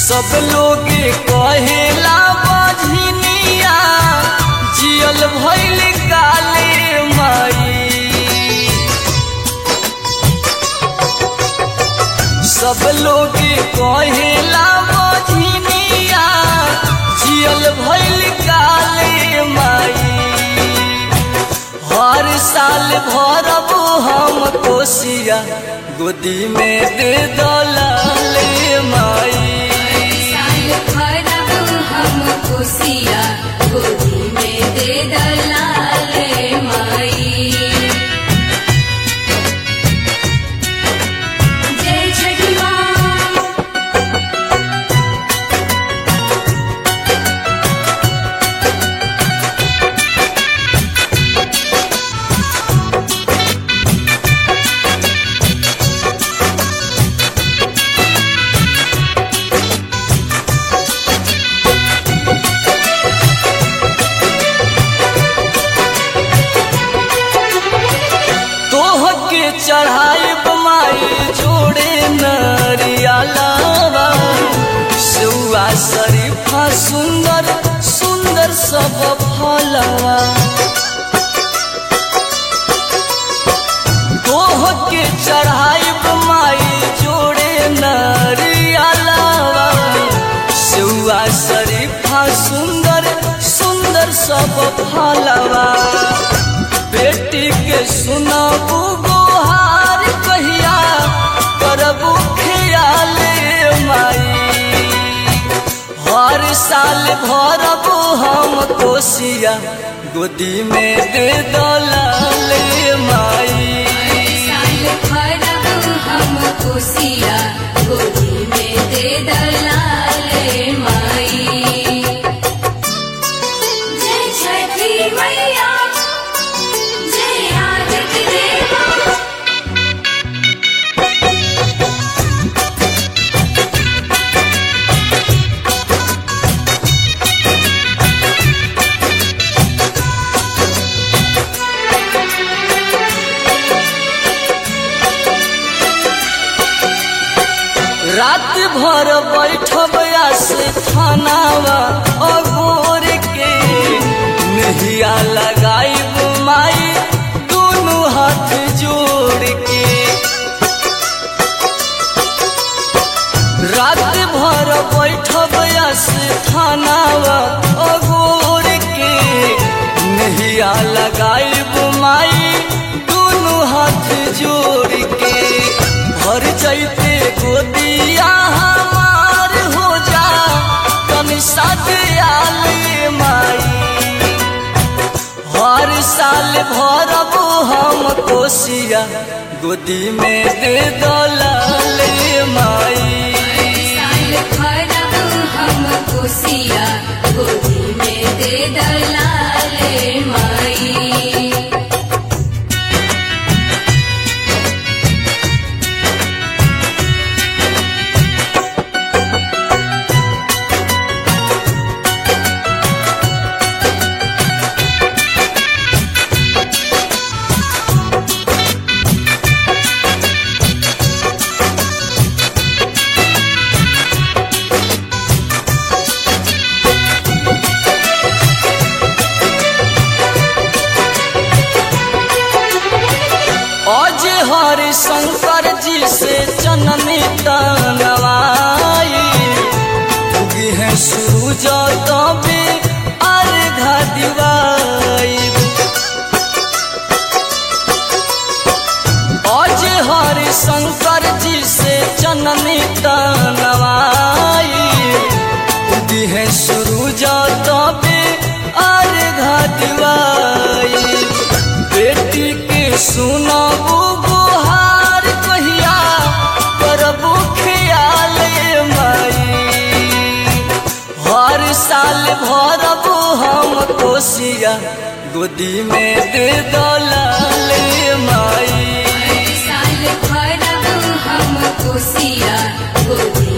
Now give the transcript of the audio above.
सब लोग कहेला बझनिया जियल भइल काले माई। सब लोग कहेला बझनिया जियल भइल काले माई। हर साल भरब हम कोसिया गोदी में दे दलाले माई। हम कोसिया गोदी में दे दलाले माई। जय छठी माँ। चढ़ाई माई जोड़े नरियालावा सेवा शरीफा सुंदर सुंदर सब फलवा। तोह के चढ़ाई माई जोड़े नरियालावा सेवा शरीफा सुंदर सुंदर सब फलवा। बेटी के सुनाबू गोहार कहिया करबू ख्याले माई। हर साल भरबू हम कोसिया गोदी में दे दलाले माई। हम कोसिया गोदी में दे दलाले माई। जय छठी मैया। रात भर बैठब से थानावा अगोर के नहिया लगाइब माई दोनों हाथ जोड़ के। रात भर बैठब से थानावा अगोर के नहिया लगाइब माई दोनों हाथ जोड़ के। भर जैते गोदिया हमार हो जा तनि साथे माई। हर साल भरब हम कोसिया गोदी में दे दलाले माई। हम कोसिया गोदी में दे दलाले माई। हरि शंकर जी से जननी तनवाई उगी है सूरज तबे अर्घा दिवाई। आज हरि शंकर जी से जननी तनवाई उगी है सूरज तबे अर्घा दिवाई। बेटी के सुनाबू गोहार कहिया करबू ख्याले माई। हर साल भरबू हम कोसिया गोदी में दे दलाले माई। हम कोसिया गोदी